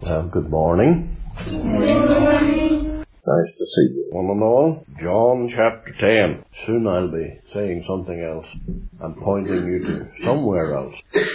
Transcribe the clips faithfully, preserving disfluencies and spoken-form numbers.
Well, good morning. Good morning. Nice to see you, one and all. John chapter ten. Soon I'll be saying something else and pointing you to somewhere else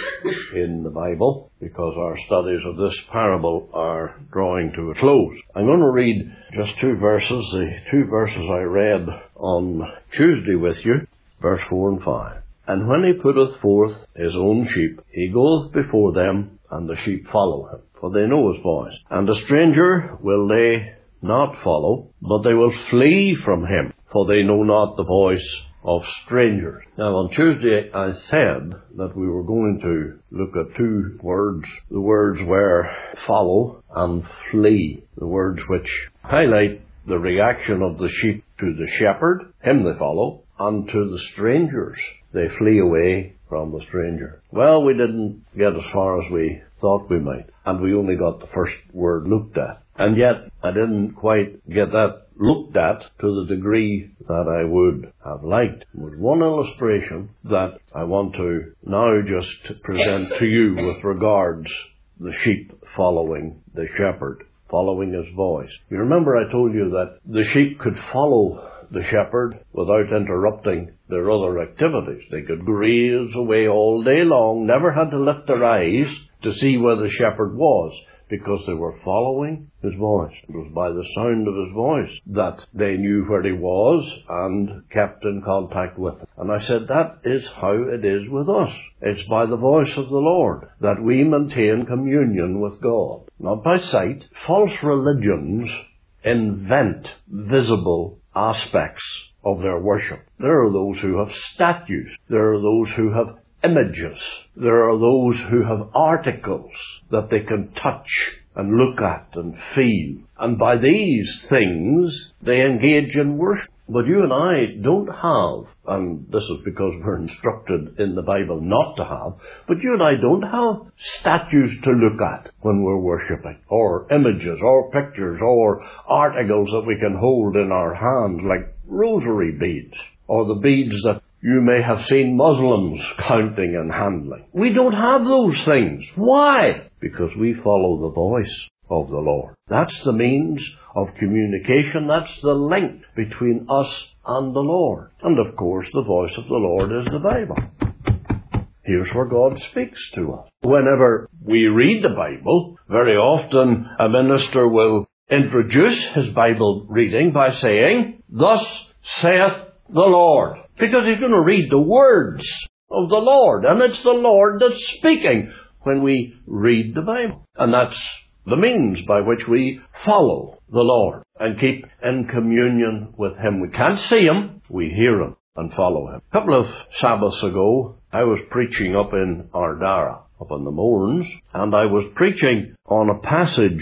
in the Bible, because our studies of this parable are drawing to a close. I'm going to read just two verses, the two verses I read on Tuesday with you, verse four and five. And when he putteth forth his own sheep, he goeth before them, and the sheep follow him, for they know his voice. And a stranger will they not follow, but they will flee from him, for they know not the voice of strangers. Now, on Tuesday I said that we were going to look at two words. The words were follow and flee, the words which highlight the reaction of the sheep to the shepherd, him they follow, and to the strangers. They flee away from the stranger. Well, we didn't get as far as we thought we might, and we only got the first word looked at. And yet, I didn't quite get that looked at to the degree that I would have liked. With one illustration that I want to now just present to you with regards the sheep following the shepherd, following his voice. You remember I told you that the sheep could follow the shepherd without interrupting their other activities. They could graze away all day long, never had to lift their eyes to see where the shepherd was, because they were following his voice. It was by the sound of his voice that they knew where he was and kept in contact with him. And I said that is how it is with us. It's by the voice of the Lord that we maintain communion with God, not by sight. False religions invent visible aspects of their worship. There are those who have statues. There are those who have images. There are those who have articles that they can touch and look at and feel. And by these things, they engage in worship. But you and I don't have, and this is because we're instructed in the Bible not to have, but you and I don't have statues to look at when we're worshipping, or images, or pictures, or articles that we can hold in our hands, like rosary beads, or the beads that you may have seen Muslims counting and handling. We don't have those things. Why? Because we follow the voice of the Lord. That's the means of communication. That's the link between us and the Lord. And of course, the voice of the Lord is the Bible. Here's where God speaks to us. Whenever we read the Bible, very often a minister will introduce his Bible reading by saying, "Thus saith the Lord," because he's going to read the words of the Lord, and it's the Lord that's speaking when we read the Bible. And that's the means by which we follow the Lord and keep in communion with him. We can't see him, we hear him and follow him. A couple of Sabbaths ago, I was preaching up in Ardara, up in the Mourns, and I was preaching on a passage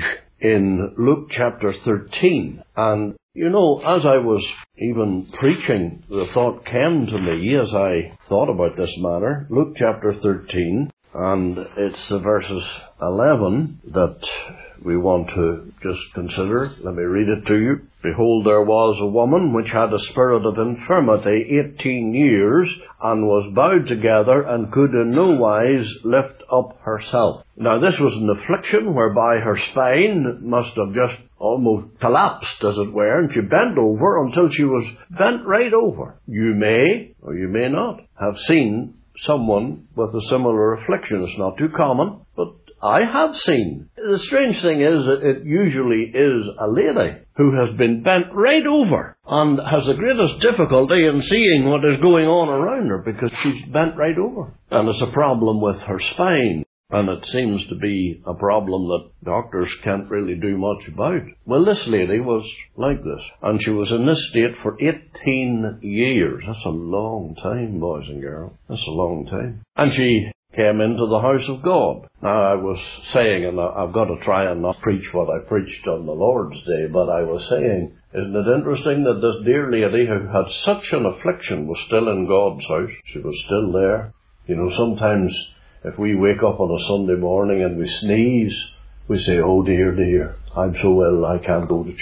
in Luke chapter thirteen. And you know, as I was even preaching, the thought came to me as I thought about this matter. Luke chapter thirteen, and it's the verses eleven that we want to just consider. Let me read it to you. "Behold, there was a woman which had a spirit of infirmity eighteen years, and was bowed together, and could in no wise lift up herself." Now, this was an affliction whereby her spine must have just almost collapsed, as it were, and she bent over until she was bent right over. You may, or you may not, have seen someone with a similar affliction. It's not too common, but I have seen. The strange thing is that it usually is a lady who has been bent right over and has the greatest difficulty in seeing what is going on around her because she's bent right over. And it's a problem with her spine. And it seems to be a problem that doctors can't really do much about. Well, this lady was like this. And she was in this state for eighteen years. That's a long time, boys and girls. That's a long time. And she came into the house of God. Now, I was saying, and I've got to try and not preach what I preached on the Lord's Day, but I was saying, isn't it interesting that this dear lady who had such an affliction was still in God's house? She was still there. You know, sometimes if we wake up on a Sunday morning and we sneeze, we say, "Oh dear, dear, I'm so ill I can't go to church."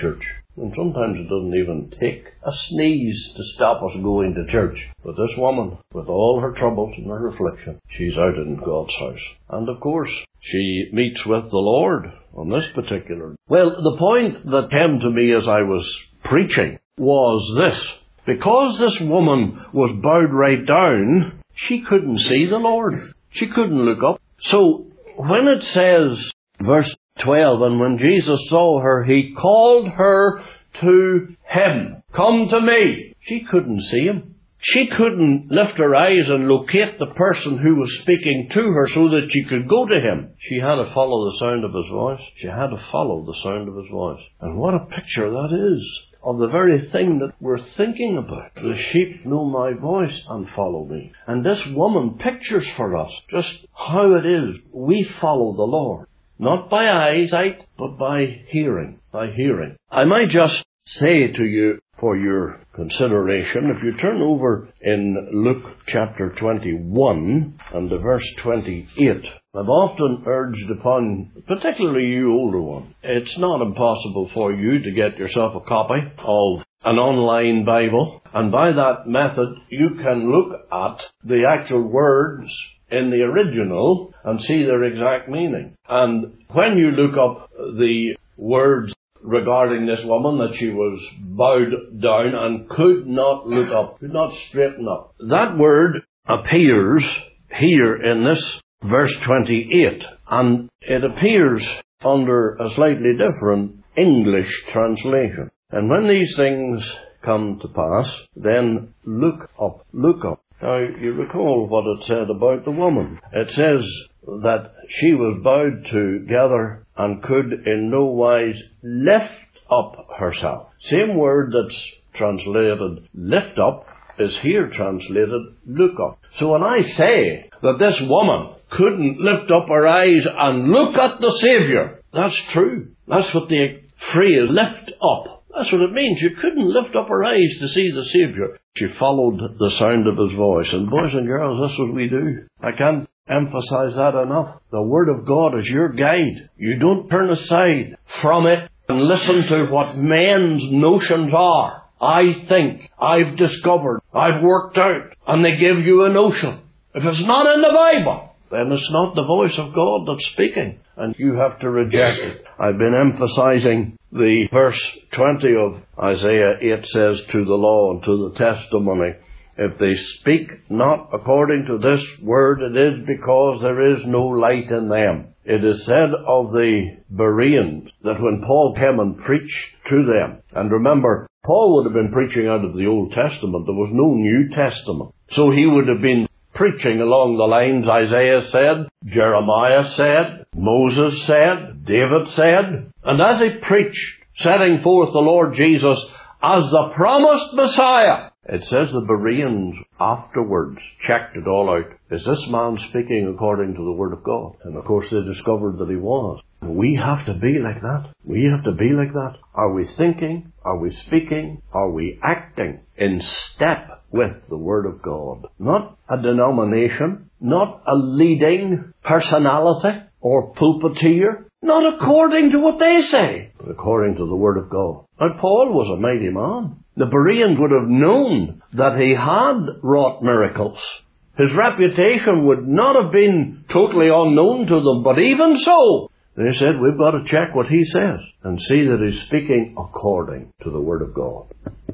And sometimes it doesn't even take a sneeze to stop us going to church. But this woman, with all her troubles and her affliction, she's out in God's house. And of course, she meets with the Lord on this particular. Well, the point that came to me as I was preaching was this. Because this woman was bowed right down, she couldn't see the Lord. She couldn't look up. So when it says, verse twelve, and when Jesus saw her, he called her to him. Come to me. She couldn't see him. She couldn't lift her eyes and locate the person who was speaking to her so that she could go to him. She had to follow the sound of his voice. She had to follow the sound of his voice. And what a picture that is of the very thing that we're thinking about. The sheep know my voice and follow me. And this woman pictures for us just how it is we follow the Lord. Not by eyesight, but by hearing. By hearing. I might just say to you, for your consideration, if you turn over in Luke chapter twenty-one and to verse twenty-eight, I've often urged upon, particularly you older one, it's not impossible for you to get yourself a copy of an online Bible, and by that method you can look at the actual words in the original and see their exact meaning. And when you look up the words regarding this woman, that she was bowed down and could not look up, could not straighten up, that word appears here in this verse twenty-eight, and it appears under a slightly different English translation. And when these things come to pass, then look up, look up. Now, you recall what it said about the woman. It says that she was bowed together and could in no wise lift up herself. Same word that's translated lift up is here translated look up. So when I say that this woman couldn't lift up her eyes and look at the Saviour, that's true. That's what the phrase lift up. That's what it means. You couldn't lift up her eyes to see the Saviour. She followed the sound of his voice. And boys and girls, that's what we do. I can't emphasize that enough. The Word of God is your guide. You don't turn aside from it and listen to what men's notions are. I think, I've discovered, I've worked out, and they give you a notion. If it's not in the Bible, then it's not the voice of God that's speaking, and you have to reject it. I've been emphasizing the verse twenty of Isaiah eight says, to the law and to the testimony, if they speak not according to this word, it is because there is no light in them. It is said of the Bereans that when Paul came and preached to them, and remember, Paul would have been preaching out of the Old Testament. There was no New Testament. So he would have been preaching along the lines Isaiah said, Jeremiah said, Moses said, David said. And as he preached, setting forth the Lord Jesus as the promised Messiah, it says the Bereans afterwards checked it all out. Is this man speaking according to the Word of God? And of course they discovered that he was. We have to be like that. We have to be like that. Are we thinking? Are we speaking? Are we acting in step with the Word of God? Not a denomination, not a leading personality or pulpiteer, not according to what they say, but according to the Word of God. Now, Paul was a mighty man. The Bereans would have known that he had wrought miracles. His reputation would not have been totally unknown to them, but even so, they said, we've got to check what he says and see that he's speaking according to the Word of God.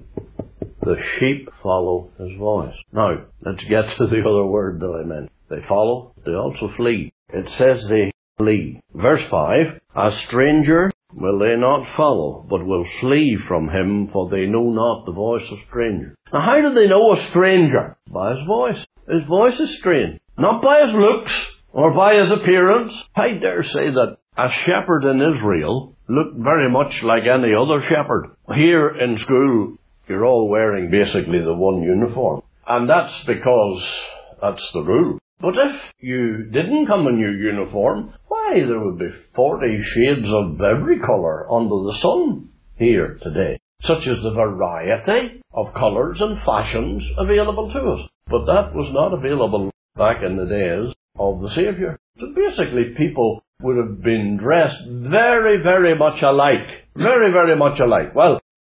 The sheep follow his voice. Now, let's get to the other word that I meant. They follow, they also flee. It says they flee. Verse five, a stranger will they not follow, but will flee from him, for they know not the voice of strangers. Now, how do they know a stranger? By his voice. His voice is strange. Not by his looks or by his appearance. I dare say that a shepherd in Israel looked very much like any other shepherd. Here in school, you're all wearing basically the one uniform. And that's because that's the rule. But if you didn't come in your uniform, why, there would be forty shades of every colour under the sun here today, such as the variety of colours and fashions available to us. But that was not available back in the days of the Saviour. So basically people would have been dressed very, very much alike. Very, very much alike. Well,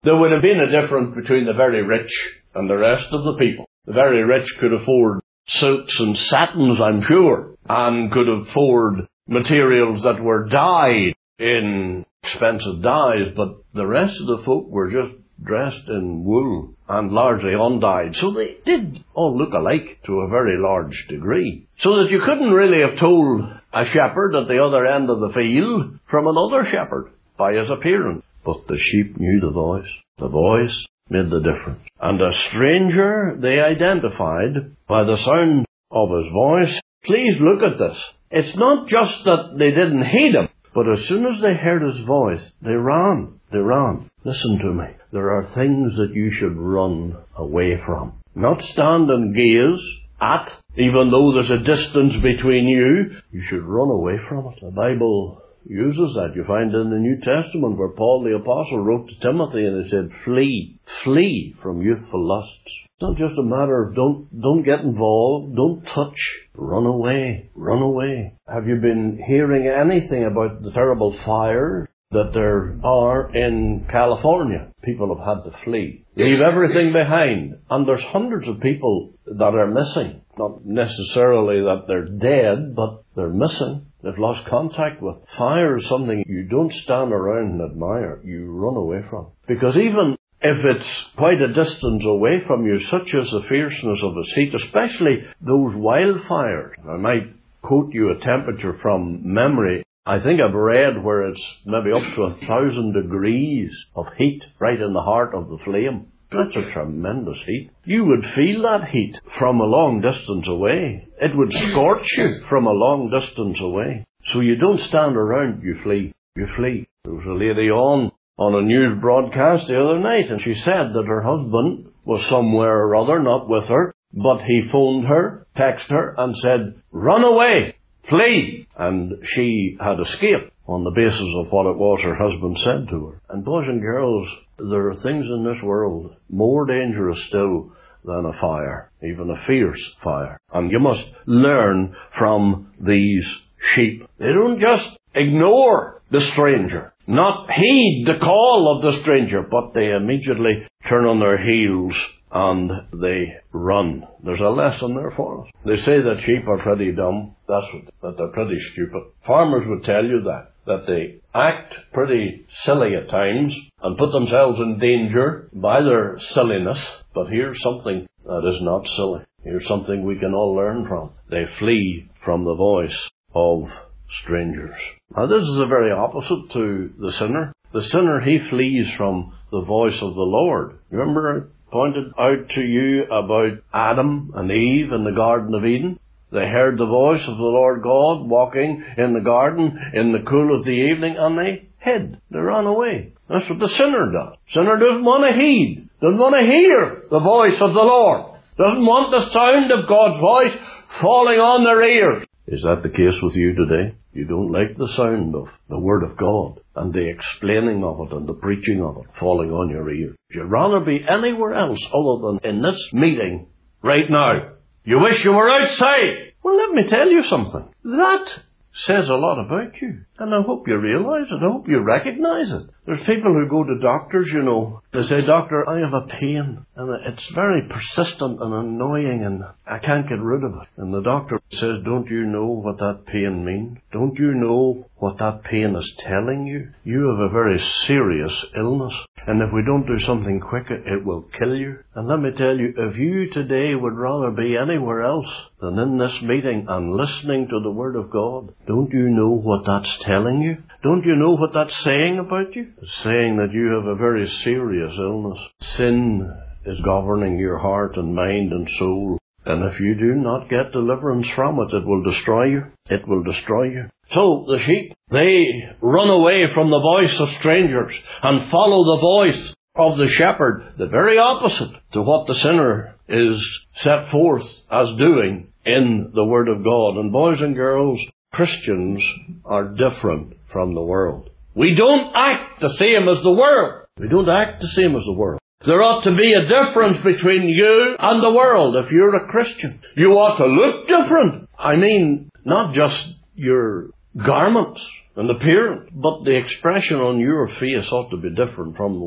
there would have been a difference between the very rich and the rest of the people. The very rich could afford silks and satins, I'm sure, and could afford materials that were dyed in expensive dyes, but the rest of the folk were just dressed in wool and largely undyed. So they did all look alike to a very large degree. So that you couldn't really have told a shepherd at the other end of the field from another shepherd by his appearance. But the sheep knew the voice. The voice made the difference. And a stranger they identified by the sound of his voice. Please look at this. It's not just that they didn't heed him, but as soon as they heard his voice, they ran. They ran. Listen to me. There are things that you should run away from. Not stand and gaze at, even though there's a distance between you. You should run away from it. The Bible uses that. You find in the New Testament where Paul the Apostle wrote to Timothy and he said, flee, flee from youthful lusts. It's not just a matter of don't, don't get involved, don't touch, run away, run away. Have you been hearing anything about the terrible fires that there are in California? People have had to flee, leave everything behind. And there's hundreds of people that are missing. Not necessarily that they're dead, but they're missing. They've lost contact with. Fire is something you don't stand around and admire. You run away from. Because even if it's quite a distance away from you, such is the fierceness of its heat, especially those wildfires. I might quote you a temperature from memory. I think I've read where it's maybe up to a thousand degrees of heat right in the heart of the flame. That's a tremendous heat. You would feel that heat from a long distance away. It would scorch you from a long distance away. So you don't stand around, you flee. You flee. There was a lady on, on a news broadcast the other night, and she said that her husband was somewhere or other, not with her, but he phoned her, texted her, and said, run away, flee. And she had escaped on the basis of what it was her husband said to her. And boys and girls, there are things in this world more dangerous still than a fire, even a fierce fire. And you must learn from these sheep. They don't just ignore the stranger, not heed the call of the stranger, but they immediately turn on their heels and they run. There's a lesson there for us. They say that sheep are pretty dumb. That's what, that they're pretty stupid. Farmers would tell you that, that they act pretty silly at times and put themselves in danger by their silliness. But here's something that is not silly. Here's something we can all learn from. They flee from the voice of strangers. Now this is the very opposite to the sinner. The sinner, he flees from the voice of the Lord. Remember I pointed out to you about Adam and Eve in the Garden of Eden? They heard the voice of the Lord God walking in the garden in the cool of the evening, and they hid. They ran away. That's what the sinner does. Sinner doesn't want to heed, doesn't want to hear the voice of the Lord, doesn't want the sound of God's voice falling on their ears. Is that the case with you today? You don't like the sound of the Word of God and the explaining of it and the preaching of it falling on your ears. You'd rather be anywhere else other than in this meeting right now. You wish you were outside. Well, let me tell you something. That says a lot about you. And I hope you realize it. I hope you recognize it. There's people who go to doctors, you know. They say, doctor, I have a pain. And it's very persistent and annoying and I can't get rid of it. And the doctor says, don't you know what that pain means? Don't you know what that pain is telling you? You have a very serious illness. And if we don't do something quick, it will kill you. And let me tell you, if you today would rather be anywhere else than in this meeting and listening to the Word of God, don't you know what that's telling you? Don't you know what that's saying about you? It's saying that you have a very serious illness. Sin is governing your heart and mind and soul. And if you do not get deliverance from it, it will destroy you. It will destroy you. So the sheep, they run away from the voice of strangers and follow the voice of the shepherd, the very opposite to what the sinner is set forth as doing in the Word of God. And boys and girls, Christians are different from the world. We don't act the same as the world. We don't act the same as the world. There ought to be a difference between you and the world if you're a Christian. You ought to look different. I mean, not just your garments and appearance, but the expression on your face ought to be different from the world.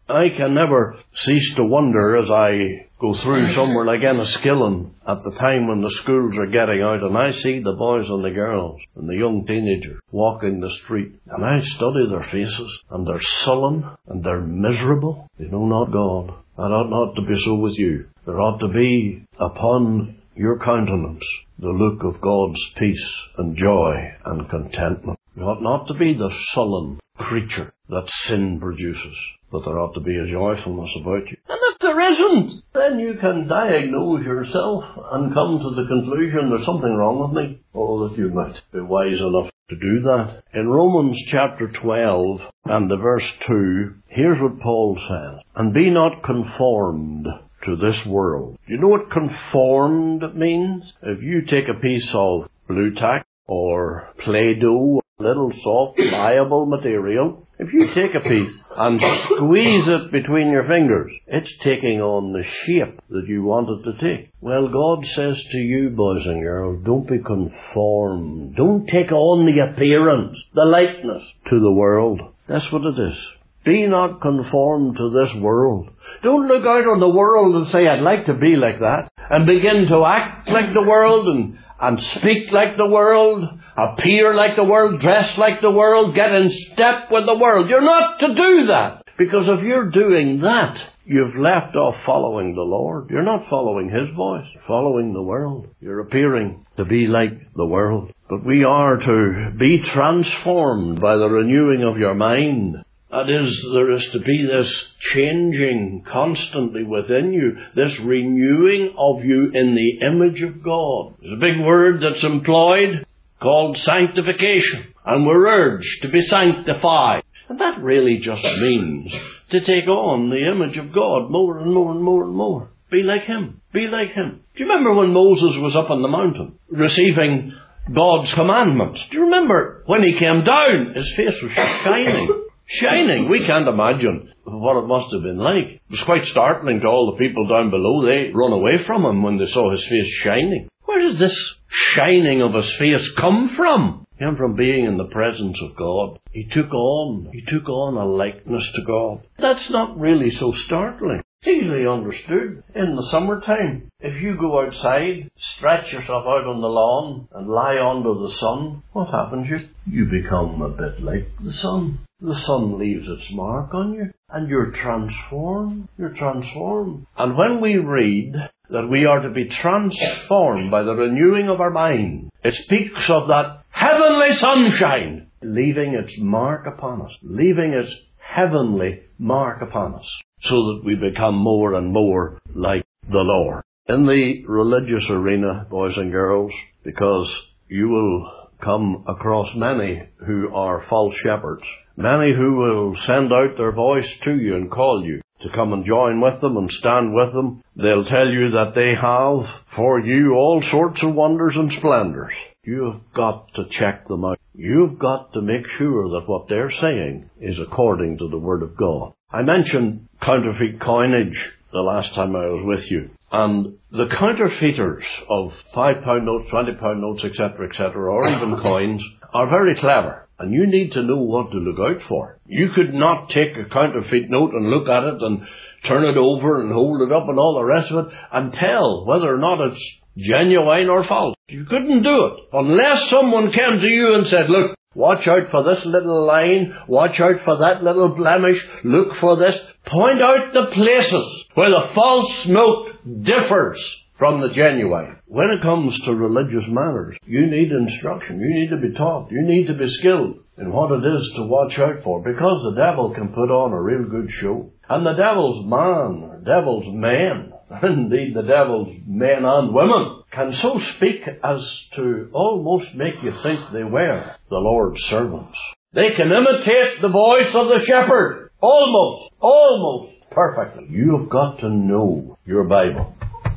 I can never cease to wonder as I go through somewhere like Enniskillen at the time when the schools are getting out, and I see the boys and the girls and the young teenagers walking the street, and I study their faces, and they're sullen and they're miserable. They know not God. That ought not to be so with you. There ought to be upon your countenance the look of God's peace and joy and contentment. You ought not to be the sullen creature that sin produces, but there ought to be a joyfulness about you. And if there isn't, then you can diagnose yourself and come to the conclusion there's something wrong with me. Oh, that you might be wise enough to do that. In Romans chapter twelve and the verse two, here's what Paul says. And be not conformed to this world. You know what conformed means? If you take a piece of blue tack or Play-Doh, little soft, pliable material, if you take a piece and squeeze it between your fingers, it's taking on the shape that you want it to take. Well, God says to you, boys and girls, don't be conformed. Don't take on the appearance, the likeness to the world. That's what it is. Be not conformed to this world. Don't look out on the world and say, I'd like to be like that, and begin to act like the world and, and speak like the world, appear like the world, dress like the world, get in step with the world. You're not to do that, because if you're doing that, you've left off following the Lord. You're not following His voice. You're following the world. You're appearing to be like the world. But we are to be transformed by the renewing of your mind. That is, there is to be this changing constantly within you, this renewing of you in the image of God. There's a big word that's employed called sanctification, and we're urged to be sanctified. And that really just means to take on the image of God more and more and more and more. Be like Him. Be like Him. Do you remember when Moses was up on the mountain receiving God's commandments? Do you remember when he came down, his face was shining? Shining. We can't imagine what it must have been like. It was quite startling to all the people down below. They run away from him when they saw his face shining. Where does this shining of his face come from? It came from being in the presence of God. He took on, he took on a likeness to God. That's not really so startling. It's easily understood. In the summertime, if you go outside, stretch yourself out on the lawn and lie under the sun, what happens? You, you become a bit like the sun. The sun leaves its mark on you, and you're transformed. You're transformed. And when we read that we are to be transformed by the renewing of our mind, it speaks of that heavenly sunshine leaving its mark upon us, leaving its heavenly mark upon us, so that we become more and more like the Lord. In the religious arena, boys and girls, because you will come across many who are false shepherds, many who will send out their voice to you and call you to come and join with them and stand with them. They'll tell you that they have for you all sorts of wonders and splendors. You've got to check them out. You've got to make sure that what they're saying is according to the Word of God. I mentioned counterfeit coinage the last time I was with you. And the counterfeiters of five pound notes, twenty pound notes, et cetera, et cetera, or even coins, are very clever. And you need to know what to look out for. You could not take a counterfeit note and look at it and turn it over and hold it up and all the rest of it and tell whether or not it's genuine or false. You couldn't do it unless someone came to you and said, look, watch out for this little line, watch out for that little blemish, look for this. Point out the places where the false note differs from the genuine. When it comes to religious matters, you need instruction. You need to be taught. You need to be skilled in what it is to watch out for, because the devil can put on a real good show. And the devil's man, or devil's men, indeed the devil's men and women, can so speak as to almost make you think they were the Lord's servants. They can imitate the voice of the shepherd, almost, almost perfectly. You've got to know your Bible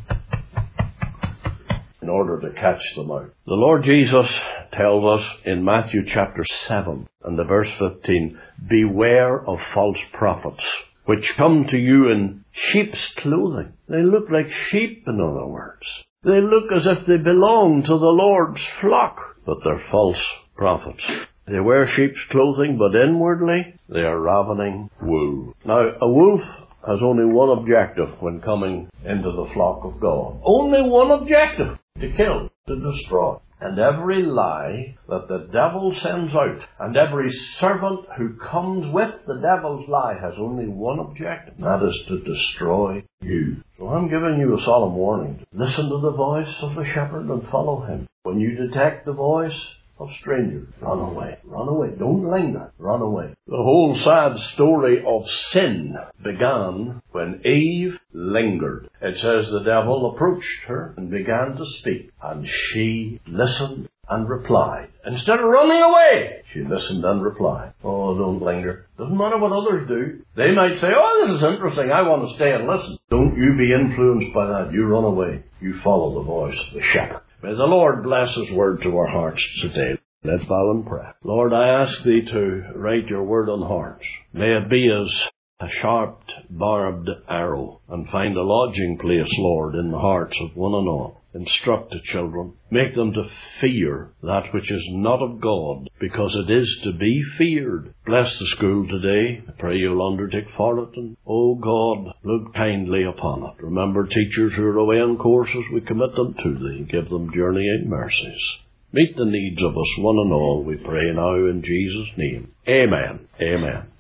in order to catch them out. The Lord Jesus tells us in Matthew chapter seven and the verse fifteen, beware of false prophets, which come to you in sheep's clothing. They look like sheep, in other words. They look as if they belong to the Lord's flock, but they're false prophets. They wear sheep's clothing, but inwardly they are ravening wolves. Now, a wolf has only one objective when coming into the flock of God. Only one objective: to kill, to destroy. And every lie that the devil sends out, and every servant who comes with the devil's lie, has only one objective, and that is to destroy you. So I'm giving you a solemn warning. Listen to the voice of the shepherd and follow him. When you detect the voice of strangers, run away. Run away. Don't linger. Run away. The whole sad story of sin began when Eve lingered. It says the devil approached her and began to speak, and she listened and replied. Instead of running away, she listened and replied. Oh, don't linger. Doesn't matter what others do. They might say, oh, this is interesting. I want to stay and listen. Don't you be influenced by that. You run away. You follow the voice of the shepherd. May the Lord bless His word to our hearts today. Let's bow and pray. Lord, I ask Thee to write Your word on hearts. May it be as a sharp, barbed arrow, and find a lodging place, Lord, in the hearts of one and all. Instruct the children. Make them to fear that which is not of God, because it is to be feared. Bless the school today. I pray You'll undertake for it. And, oh God, look kindly upon it. Remember teachers who are away on courses. We commit them to Thee. Give them journeying mercies. Meet the needs of us, one and all, we pray now in Jesus' name. Amen. Amen.